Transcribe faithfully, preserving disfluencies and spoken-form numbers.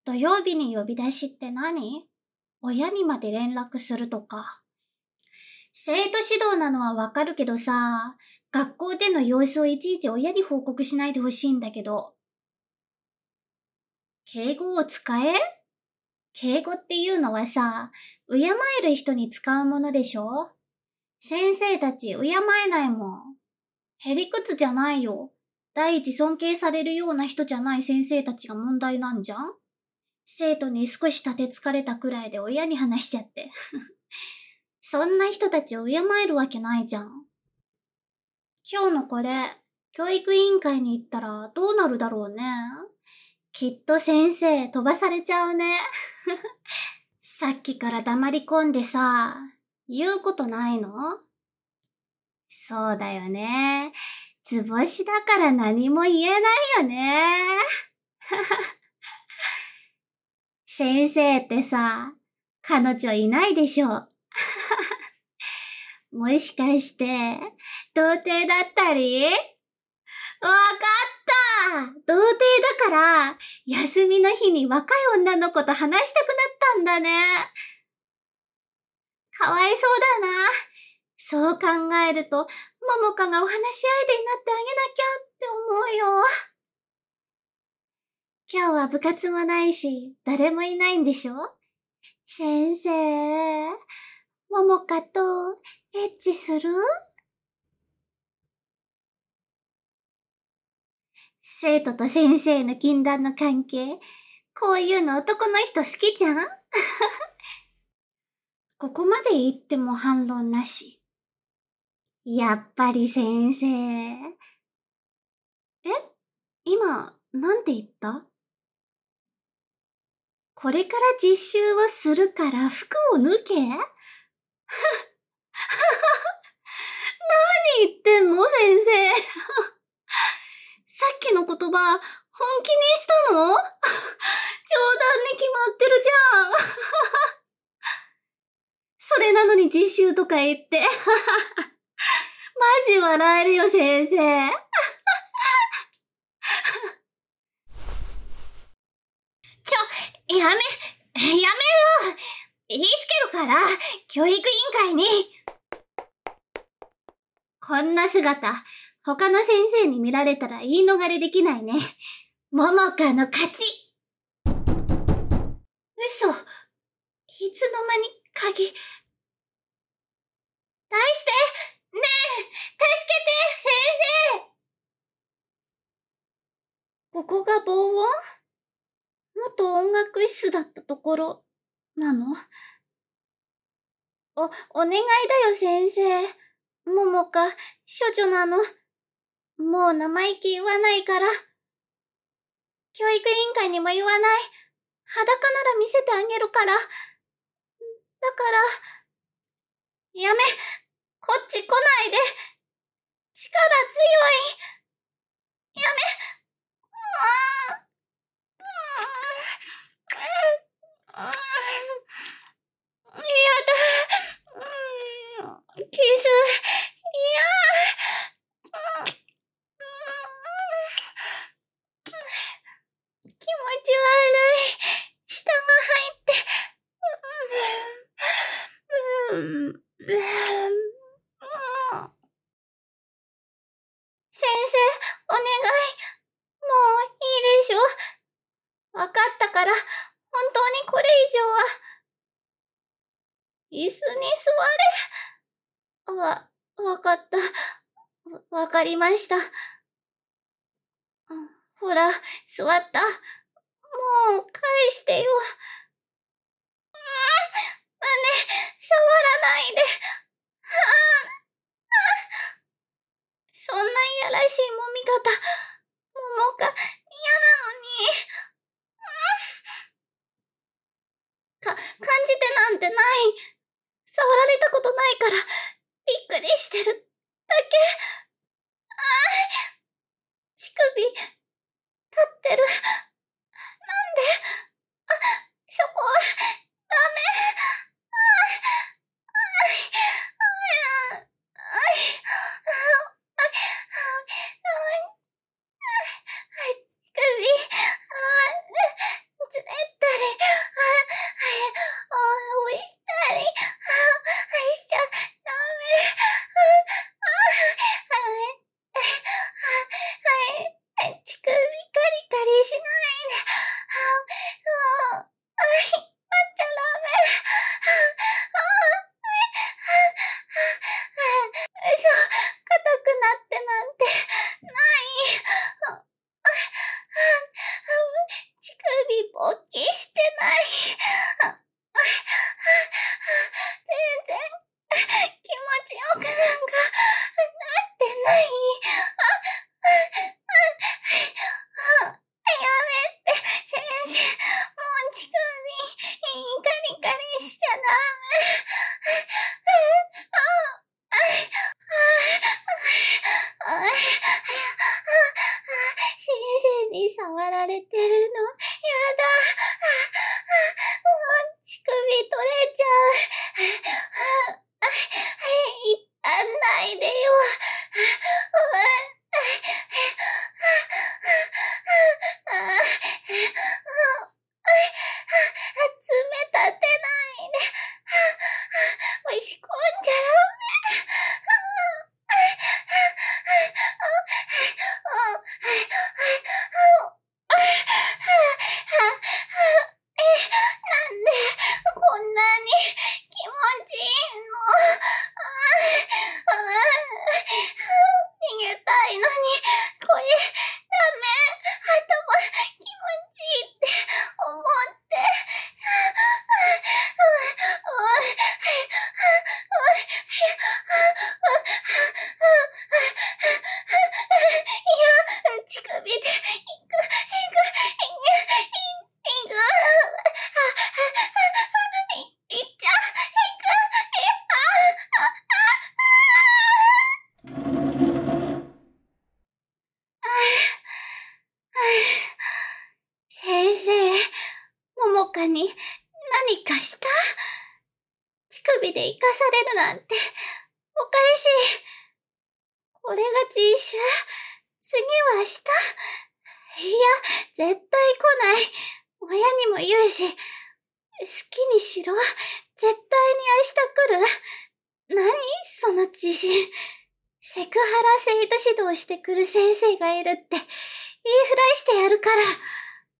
土曜日に呼び出しって何？親にまで連絡するとか。生徒指導なのはわかるけどさ、学校での様子をいちいち親に報告しないでほしいんだけど。敬語を使え？敬語っていうのはさ、敬える人に使うものでしょ？先生たち敬えないもん。へりくつじゃないよ。第一尊敬されるような人じゃない先生たちが問題なんじゃん？生徒に少し立てつかれたくらいで親に話しちゃって。そんな人たちを敬えるわけないじゃん。今日のこれ、教育委員会に行ったらどうなるだろうね。きっと先生飛ばされちゃうね。さっきから黙り込んでさ、言うことないの？そうだよね。図星だから何も言えないよね。先生ってさ、彼女いないでしょ。もしかして、童貞だったり？わかった！童貞だから、休みの日に若い女の子と話したくなったんだね。かわいそうだな。そう考えると、ももかがお話し相手になってあげなきゃって思うよ。今日は部活もないし、誰もいないんでしょ？先生、ももかとエッチする？生徒と先生の禁断の関係、こういうの男の人好きじゃん？ここまで言っても反論なし。やっぱり先生。え？今、なんて言った？これから実習をするから服を脱け？何言ってんの先生。さっきの言葉、本気にしたの？冗談に決まってるじゃん。それなのに実習とか言って。マジ笑えるよ先生。ちょ、やめ、やめろ！言いつけるから、教育委員会に。こんな姿、他の先生に見られたら言い逃れできないね。ももかの勝ち。嘘。いつの間に鍵。出して！ねえ！助けて！先生！ここが防音？元音楽室だったところ、なの？お、お願いだよ先生。ももか、処女なの。もう生意気言わないから。教育委員会にも言わない。裸なら見せてあげるから。だから、やめ、こっち来ないで。力強い。やめ、うーん。やだ。キス、いや。気持ち悪い。舌が入って。先生、お願い。もういいでしょ。わかったから、本当にこれ以上は。椅子に座れ。わ、わかった。わ、わかりました。ほら、座った。もう、返してよ。うん、胸、触らないで。そんないやらしい揉み方、ももか、嫌なのに。か、感じてなんてない。触られたことないから、びっくりしてるだけ。ああ、乳首、立ってる。なんで？あ、そこ、ダメ。ああ、ああ、ああ、乳首、ああ、ずれた。 に触られてるの。やだ。もう乳首取れちゃう。引っ張んないでよ。爪立てないで。押し込んじゃなんでこんなに気持ちいいの。逃げたいのにこれダメ。頭気持ちいいって思って。いや、乳首でいく、いく、いく、いく、いっちゃ先生、ももかに何かした？乳首で生かされるなんておかしい。これが人種？次は下？いや、絶対来ない。親にも言うし。好きにしろ。絶対に明日来る。何？その自信。セクハラ生徒指導してくる先生がいるって言いふらしてやるから。